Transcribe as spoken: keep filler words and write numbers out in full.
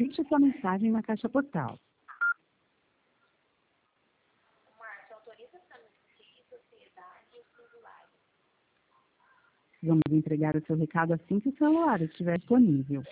Deixe sua mensagem na caixa postal. Márcio, autoriza família, sociedade e singulares. Vamos entregar o seu recado assim que o celular estiver disponível.